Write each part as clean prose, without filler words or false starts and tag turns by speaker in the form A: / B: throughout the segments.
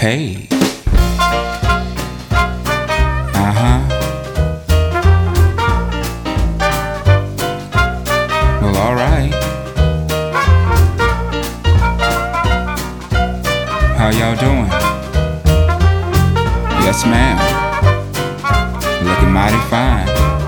A: Hey. Uh-huh. Well, all right. How y'all doing? Yes, ma'am. Looking mighty fine.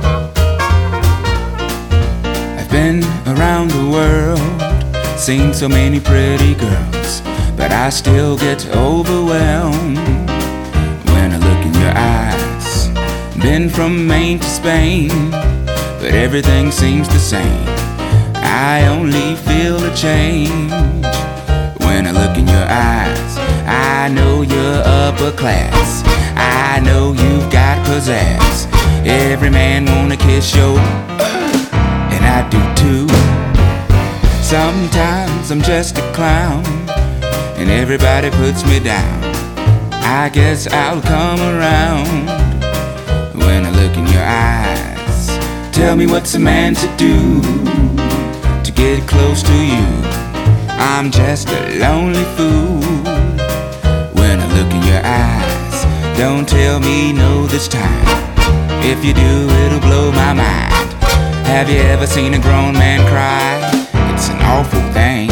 A: I've been around the world, seen so many pretty girls, but I still get overwhelmed when I look in your eyes. Been from Maine to Spain, but everything seems the same. I only feel a change when I look in your eyes. I know you're upper class, I know you've got pizzazz. Every man wanna kiss your and I do too. Sometimes I'm just a clown and everybody puts me down. I guess I'll come around when I look in your eyes. Tell me what's a man to do to get close to you. I'm just a lonely fool when I look in your eyes. Don't tell me no this time. If you do, it'll blow my mind. Have you ever seen a grown man cry? It's an awful thing.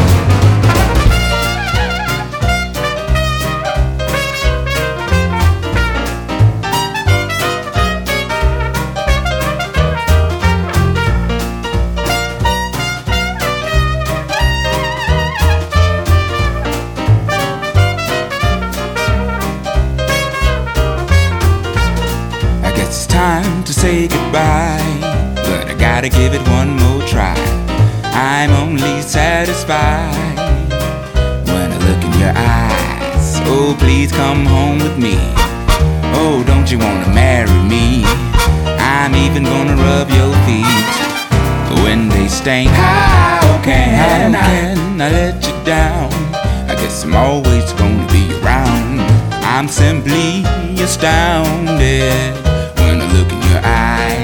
A: It's time to say goodbye, but I gotta give it one more try. I'm only satisfied when I look in your eyes. Oh, please come home with me. Oh, don't you wanna marry me? I'm even gonna rub your feet when they stink. How can I let you down? I guess I'm always gonna be around. I'm simply astounded when I look in your eyes.